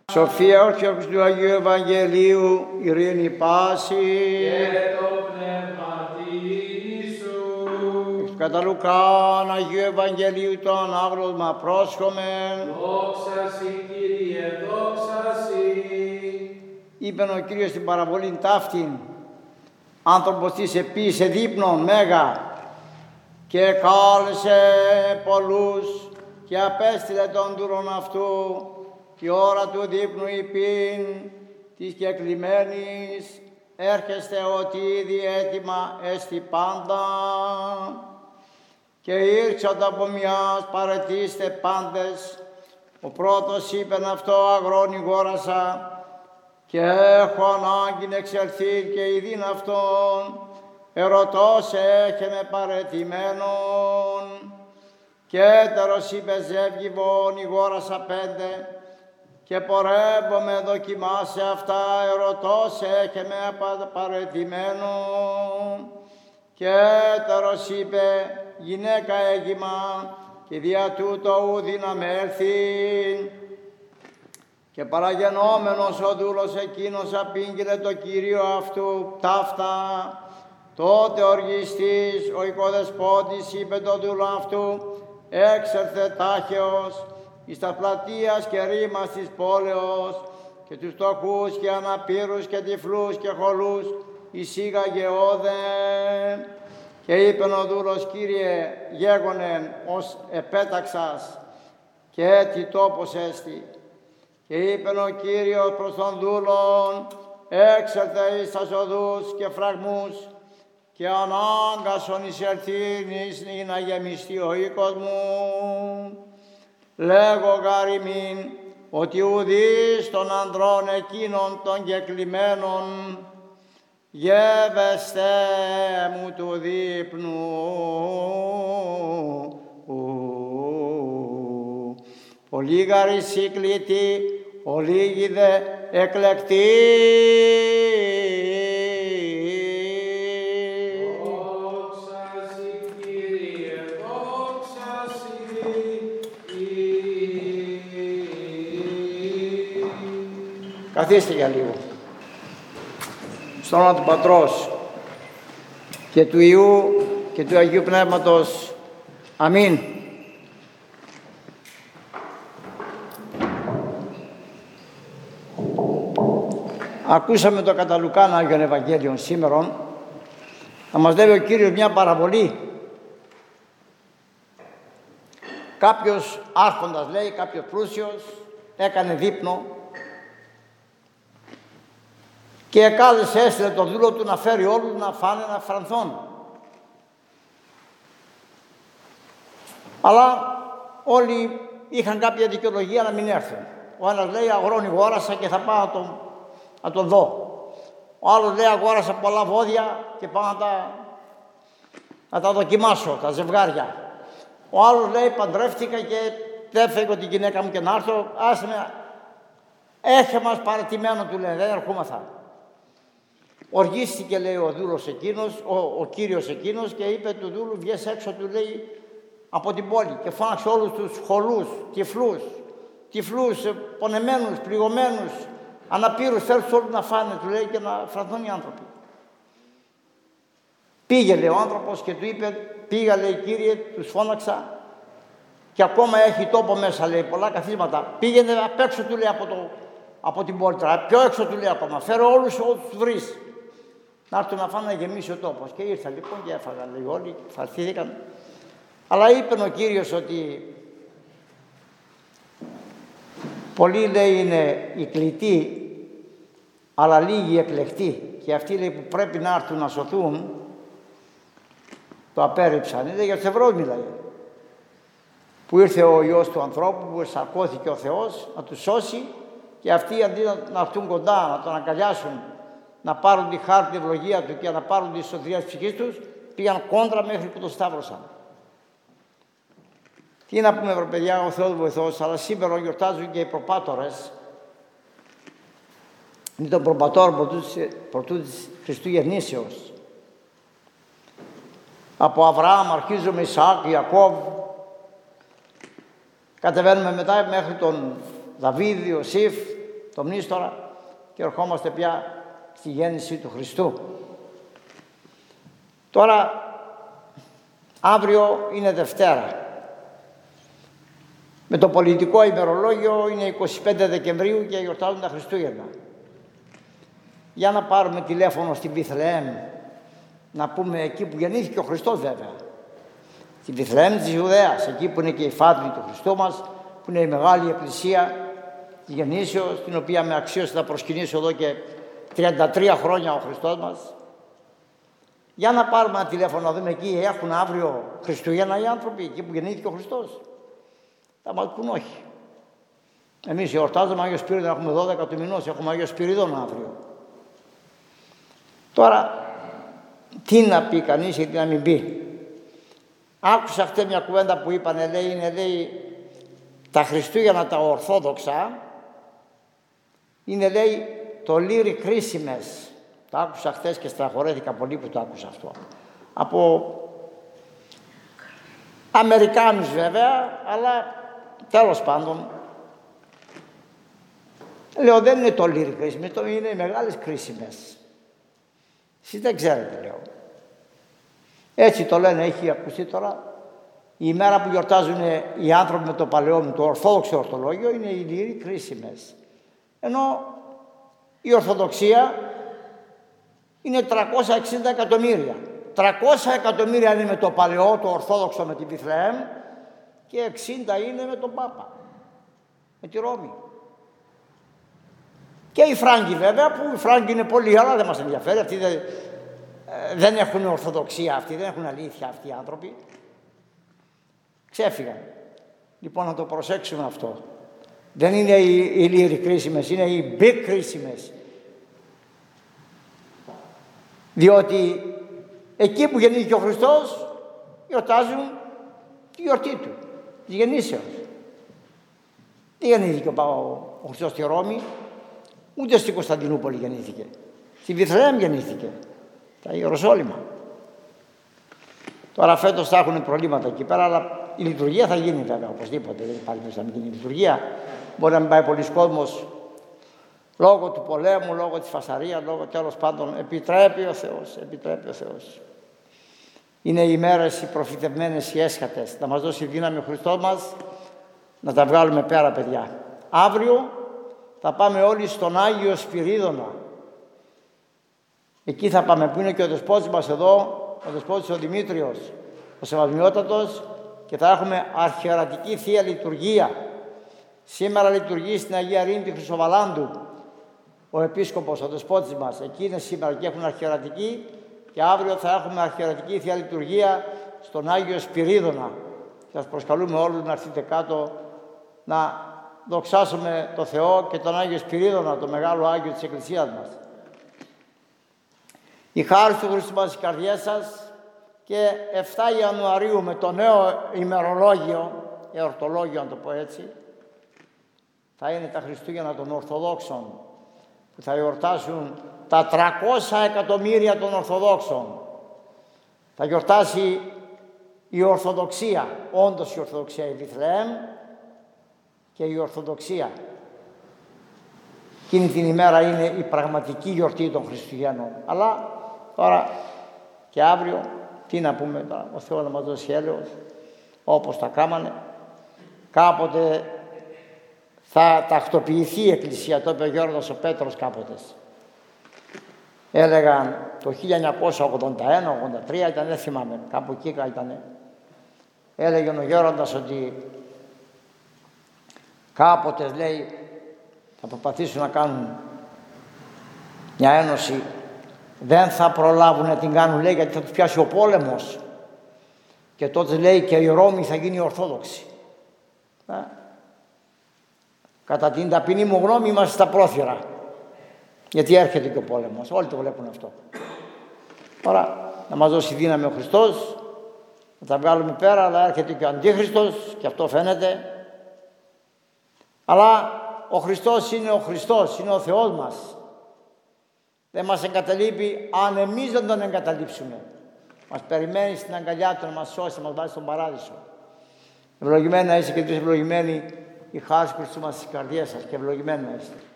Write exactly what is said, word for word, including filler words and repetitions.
Σοφία όρθιος του Αγίου Ευαγγελίου, ειρήνη πάση. Και το πνεύμα σου. Κατά Λουκάν Αγίου Ευαγγελίου το ανάγνωσμα πρόσχομεν. Δόξα σοι, Κύριε, δόξα σοι. Είπεν ο Κύριος στην παραβολήν ταύτην, άνθρωπος της επίησε δείπνον μέγα και κάλεσε πολλούς και απέστειλε τον δούλον αυτού η ώρα του δείπνου υπήν της κεκλημένης έρχεστε ότι ήδη έτοιμα έστι πάντα και ήρξατε από μιας παρετήστε πάντες. Ο πρώτος είπεν αυτό αγρόν ηγόρασα και έχω ανάγκη εξελθεί και ειδήν αυτόν ερωτός έχε με παρετημένον. Και έτερος είπε ζεύγιβον ηγόρασα πέντε και πορεύομαι δοκιμάσε αυτά ερωτός έχε με παρετημένον. Και έτερος είπε γυναίκα έγιμα και δια τούτο ούδη να με έλθει. Και παραγενόμενος ο δούλος εκείνος απήγγειλε το Κύριο αυτού ταύτα. Τότε οργιστής ο οικοδεσπότης είπε το δούλο αυτού έξερθε τάχεως εις τα πλατείας και ρήμας της πόλεως και τους φτωχούς και αναπήρους και τυφλούς και χολούς εισήγαγε όδε. Και είπεν ο δούλος Κύριε γέγονεν ως επέταξας και έτσι τόπος έστι. Και είπεν ο Κύριος προς τον δούλον έξερθε εις τας οδούς και φραγμούς και ανάγκασον εις ελθύνης να γεμιστεί ο οίκος μου. Λέγω γαριμήν ότι ουδείς των ανδρών εκείνων των κεκλημένων γεύεστε μου του δείπνου. Πολλοί γαρι σύκλητοι, ολίγοι δε εκλεκτοί. Δόξα σοι, Κύριε, δόξα σοι. Καθίστε για λίγο. Στο όνομα του Πατρός και του Υιού και του Αγίου Πνεύματος. Αμήν. Ακούσαμε το κατά Λουκάν Άγιον Ευαγγέλιον σήμερον να μας λέει ο Κύριος μια παραβολή. Κάποιος άρχοντας λέει, κάποιος πλούσιος έκανε δείπνο και κάλεσε, έστειλε τον δούλο του να φέρει όλους να φάνε, να φρανθούν. Αλλά όλοι είχαν κάποια δικαιολογία να μην έρθουν. Ο ένας λέει αγρόν ηγόρασα και θα πάω να τον, να τον δω. Ο άλλος λέει αγόρασα πολλά βόδια και πάω να τα, να τα δοκιμάσω, τα ζευγάρια. Ο άλλος λέει παντρεύτηκα και δεν φεύγω την γυναίκα μου και να έρθω. Άσε με, έχε μας παρατημένο του λέει, δεν ερχόμαθα. Οργίστηκε λέει ο δούλος εκείνος, ο, ο κύριος εκείνος και είπε του δούλου βγες έξω του λέει από την πόλη και φώναξε όλους τους χολούς, τυφλούς, τυφλούς, πονεμένους, πληγωμένους, αναπήρους, θέλουν όλους να φάνε του λέει και να φρανθούν οι άνθρωποι. Πήγε λέει ο άνθρωπος και του είπε πήγα λέει Κύριε, τους φώναξα και ακόμα έχει τόπο μέσα λέει πολλά καθίσματα. Πήγαινε απ' έξω του λέει από, το, από την πόλη, πιο έξω του λέει ακόμα, φέρε όλους όσους τους βρεις. Να έρθουν να φάνε να γεμίσει ο τόπος. Και ήρθαν λοιπόν και έφαγαν λέει όλοι, φαρθήθηκαν. Αλλά είπε ο Κύριος ότι πολλοί λέει είναι οι κλητοί, αλλά λίγοι οι εκλεκτοί. Και αυτοί λέει που πρέπει να έρθουν να σωθούν, το απέρριψαν. Είναι για τους Εβραίους μιλάει. Που ήρθε ο Υιός του ανθρώπου, που σαρκώθηκε ο Θεός να τους σώσει και αυτοί αντί να έρθουν κοντά, να τον αγκαλιάσουν, να πάρουν τη χάρη, την ευλογία του και να πάρουν τη σωτηρία της ψυχής τους, πήγαν κόντρα μέχρι που το σταύρωσαν. Τι να πούμε, βρε παιδιά, ο Θεός βοηθός, αλλά σήμερα γιορτάζουν και οι προπάτορες. Είναι τον προπατόρο πρωτού, πρωτού της Χριστού γεννήσεως. Από Αβραάμ αρχίζουμε Ισαάκ, Ιακώβ, κατεβαίνουμε μετά μέχρι τον Δαβίδ, Ιωσήφ, το μνήστορα και ερχόμαστε πια στη γέννηση του Χριστού. Τώρα, αύριο είναι Δευτέρα. Με το πολιτικό ημερολόγιο είναι είκοσι πέντε Δεκεμβρίου και γιορτάζουν τα Χριστούγεννα. Για να πάρουμε τηλέφωνο στην Βιθλεέμ, να πούμε εκεί που γεννήθηκε ο Χριστός βέβαια. Στην Βιθλεέμ της Ιουδαίας, εκεί που είναι και η φάτρη του Χριστού μας, που είναι η μεγάλη εκκλησία της γεννήσεως, την οποία με αξίωσε να προσκυνήσω εδώ και τριάντα τρία χρόνια ο Χριστός μας. Για να πάρουμε ένα τηλέφωνο να δούμε εκεί, έχουν αύριο Χριστούγεννα οι άνθρωποι, εκεί που γεννήθηκε ο Χριστός. Θα μας πούν όχι. Εμείς εορτάζουμε Άγιο Σπύριδον, έχουμε δώδεκα του μηνός, έχουμε Άγιο Σπυρίδων αύριο. Τώρα, τι να πει κανείς ή τι να μην πει. Άκουσα χτες μια κουβέντα που είπανε, λέει, είναι, λέει, τα Χριστούγεννα τα Ορθόδοξα, είναι, λέει, το Lyric Christmas. Το άκουσα χθες και στραχωρέθηκα πολύ που το άκουσα αυτό. Από Αμερικάνους βέβαια, αλλά τέλος πάντων. Λέω, δεν είναι το Lyric Christmas, το είναι οι μεγάλες Christmas. Εσείς δεν ξέρετε, λέω. Έτσι το λένε, έχει ακουστεί τώρα. Η ημέρα που γιορτάζουν οι άνθρωποι με το παλαιό, με το Ορθόδοξο Ορθολόγιο, είναι η Lyric Christmas. Ενώ η Ορθοδοξία είναι τριακόσια εξήντα εκατομμύρια. τριακόσια εκατομμύρια είναι με το παλαιό, το Ορθόδοξο με την Βιθλεέμ και εξήντα είναι με τον Πάπα, με τη Ρώμη. Και οι Φράγκοι βέβαια, που οι Φράγκοι είναι πολύ, αλλά δεν μας ενδιαφέρει, αυτοί δεν, δεν έχουν Ορθοδοξία, αυτοί δεν έχουν αλήθεια αυτοί οι άνθρωποι. Ξέφυγαν. Λοιπόν, να το προσέξουμε αυτό. Δεν είναι οι, οι Lyric Christmas, είναι οι Big Christmas. Διότι εκεί που γεννήθηκε ο Χριστός, γιορτάζουν τη γιορτή του, της γεννήσεως. Δεν γεννήθηκε ο, ο Χριστός στη Ρώμη, ούτε στην Κωνσταντινούπολη γεννήθηκε. Στη Βιθλεέμ γεννήθηκε, τα Ιεροσόλυμα. Τώρα φέτος θα έχουν προβλήματα εκεί πέρα, αλλά η λειτουργία θα γίνει βέβαια οπωσδήποτε. Δεν υπάρχει μέσα να μην γίνει η λειτουργία. Μπορεί να μην πάει πολλοί κόσμος λόγω του πολέμου, λόγω της φασαρίας, λόγω τέλος πάντων. Επιτρέπει ο Θεός, επιτρέπει ο Θεός. Είναι οι μέρες οι προφητευμένες, οι έσχατες. Να μας δώσει δύναμη ο Χριστός μας να τα βγάλουμε πέρα, παιδιά. Αύριο θα πάμε όλοι στον Άγιο Σπυρίδωνα. Εκεί θα πάμε, που είναι και ο Δεσπότης μας εδώ, ο Δεσπότης ο Δημήτριος, ο Σεβασμιότατος, και θα έχουμε αρχιερατική Θεία Λειτουργία. Σήμερα λειτουργεί στην Αγία Ρήνη Χρυσοβαλάντου ο Επίσκοπος, ο Δεσπότης μας. Εκεί είναι σήμερα και έχουν αρχιερατική, και αύριο θα έχουμε αρχιερατική Θεία Λειτουργία στον Άγιο Σπυρίδωνα. Σας προσκαλούμε όλους να έρθετε κάτω να δοξάσουμε το Θεό και τον Άγιο Σπυρίδωνα, το μεγάλο Άγιο της Εκκλησίας μας. Η χάρη του Χριστού μας στις καρδιές σας, και εφτά Ιανουαρίου με το νέο ημερολόγιο, εορτολόγιο να το πω έτσι, θα είναι τα Χριστούγεννα των Ορθοδόξων, που θα γιορτάσουν τα τριακόσια εκατομμύρια των Ορθοδόξων. Θα γιορτάσει η Ορθοδοξία, όντως η Ορθοδοξία, η Βιθλεέμ και η Ορθοδοξία. Εκείνη την ημέρα είναι η πραγματική γιορτή των Χριστουγέννων. Αλλά τώρα και αύριο, τι να πούμε τώρα, ο Θεός να μας δώσει έλεος, όπως τα κάμανε. Κάποτε θα τακτοποιηθεί η Εκκλησία, το είπε ο Γιώργος ο Πέτρος κάποτε. Έλεγαν το χίλια εννιακόσια ογδόντα ένα ογδόντα τρία ήταν, δεν θυμάμαι, κάπου εκεί ήταν. Έλεγε ο Γέροντας ότι κάποτε, λέει, θα προσπαθήσουν να κάνουν μια ένωση, δεν θα προλάβουν να την κάνουν, λέει, γιατί θα τους πιάσει ο πόλεμος, και τότε, λέει, και η Ρώμη θα γίνει Ορθόδοξη. Ε? Κατά την ταπεινή μου γνώμη είμαστε στα πρόθυρα, γιατί έρχεται και ο πόλεμος, όλοι το βλέπουν αυτό. Τώρα να μας δώσει δύναμη ο Χριστός, να τα βγάλουμε πέρα, αλλά έρχεται και ο Αντίχριστος, και αυτό φαίνεται. Αλλά ο Χριστός είναι ο Χριστός, είναι ο Θεός μας. Δεν μας εγκαταλείπει αν εμείς δεν τον εγκαταλείψουμε. Μας περιμένει στην αγκαλιά του να μας σώσει, να μας βάλει στον παράδεισο. Ευλογημένα είστε και τους ευλογημένοι η χάρη του Χριστού μας στις καρδιές σας, και ευλογημένα είστε.